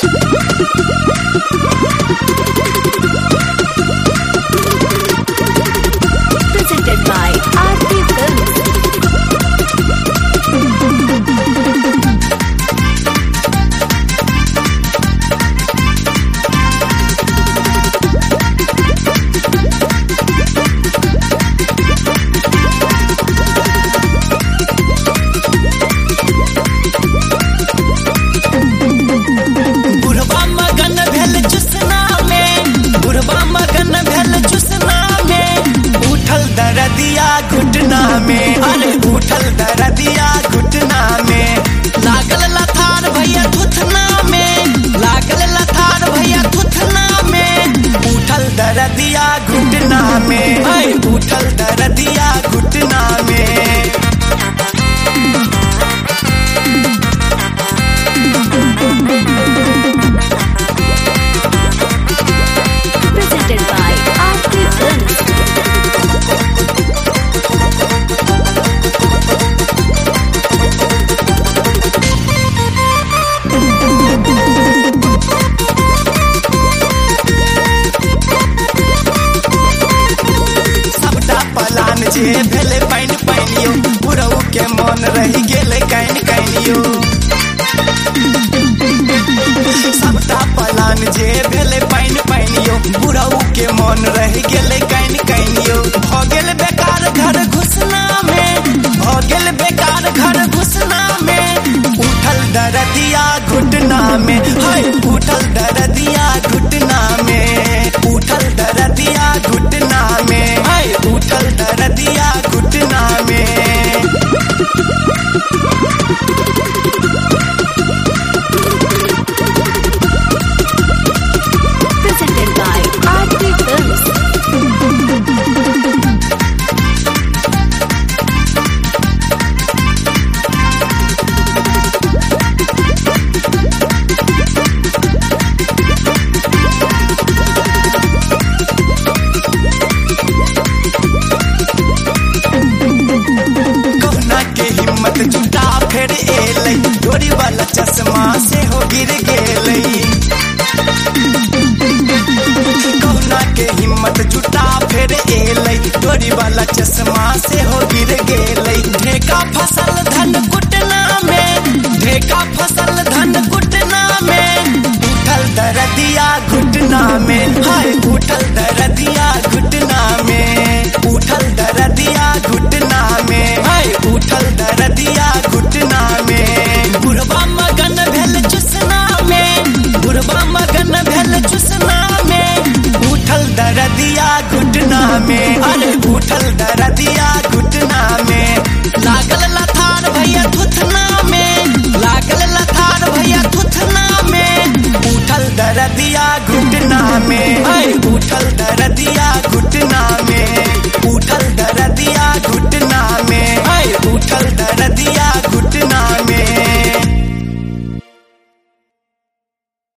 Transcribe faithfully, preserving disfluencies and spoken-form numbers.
Presented by Aarti Films. बुढ़बा मगन भेल चुसना में, बुढ़बा मगन भेल चुसना में, उठल दरदिया घुटना में, अरे उठल दरदिया घुटना में, लागल लथार भैया थुथना में, लागल लथार भैया थुथना में, उठल दरदिया घुटना में, अरे उठल दरदिया घुटना में। Presented by Aarti Films. सबटा पलान जे भेले पाइन पानियो, बुढ़ऊ के मन रही गेले कैन कैनियो। सबटा पलान जे भेले पाइन पानियो, बुढ़ऊ के मन रही गेले कैन कैनियो। भ गेल बेकार घर घुसना में, भ गेल बेकार घर घुसना में, उठल दरदिया घुटना में, हाय उठल दरदिया घुटना में, उठल दरदिया घुटना में, हाय उठल दरदिया घुटना में। Presented by Aarti Films. कहुना के हिम्मत जुटा फेर एलै, डोरी वाला चश्मा से हो गिर गेलै। कहुना के हिम्मत जुटा फेर एलै, डोरी वाला चश्मा से हो गिर गेलै। ढेका फसल धन कुटना में, ढेका फसल धन कुटना में, उठल दरदिया घुटना में, हाय उठल दरदिया घुटना में, उठल दरदिया घुटना में, हाय उठल दरदिया घुटना में। बुढ़बा मगन भेल चुसना में, बुढ़बा मगन भेल चुसना में, उठल दरदिया घुटना में, अरे उठल दरदिया घुटना में, लागल लथार भैया थुथना